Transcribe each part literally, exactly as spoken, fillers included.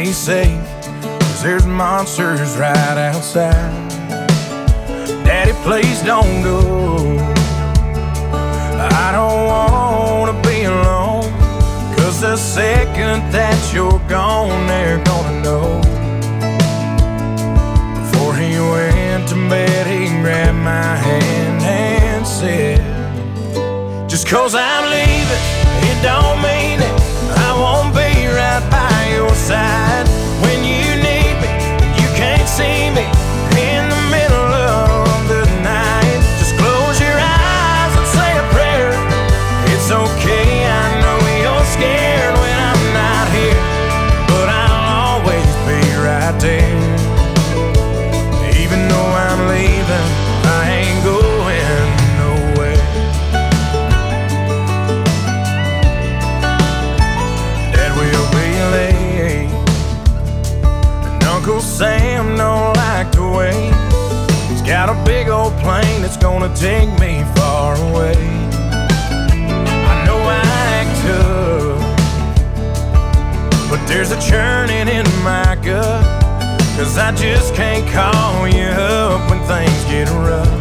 be safe, 'cause there's monsters right outside. Daddy, please don't go. I don't wanna be alone, 'cause the second that you're gone, they're gonna know. Before he went to bed, he grabbed my hand and said, just 'cause I'm leaving, it don't mean it. I won't be right by your side when you need me. You can't see me in the middle of the night. Just close your eyes and say a prayer. It's okay, I know you're scared when I'm not here, but I'll always be right there. Even though I'm leaving, I ain't going nowhere. Dad will be late, and Uncle Sam don't like to wait. He's got a big old plane that's gonna take me far away. I know I act tough, but there's a churning in my gut, 'cause I just can't call you up when things get rough.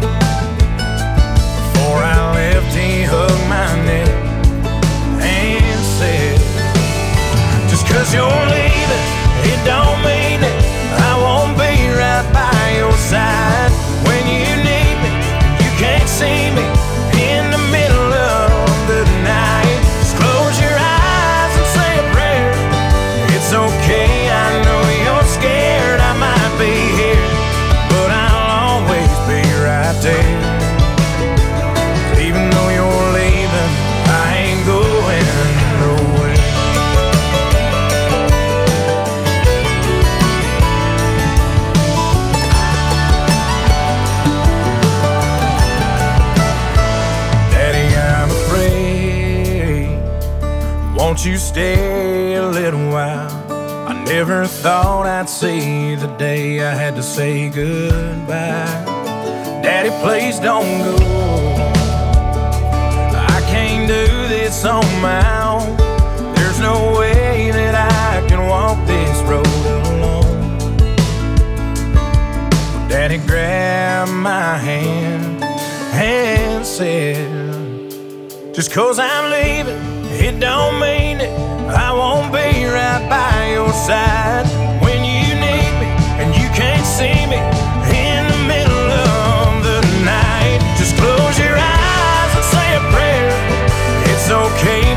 Before I left, he hugged my neck and said, just 'cause you're leaving, it don't mean it. I won't be right by your side when you need me. You can't see me in the middle of the night. Just close your eyes and say a prayer. It's okay, I know you're scared. I might be here, but I'll always be right there. Even though you're leaving, I ain't going nowhere. Daddy, I'm afraid. Won't you stay a little while? I never thought I'd see the day I had to say goodbye. Daddy, please don't go. I can't do this on my own. There's no way that I can walk this road alone. Daddy grabbed my hand and said, just 'cause I'm leaving, it don't mean it. I won't be right by your side when you need me, and you can't see me in the middle of the night. Just close your eyes and say a prayer. It's okay,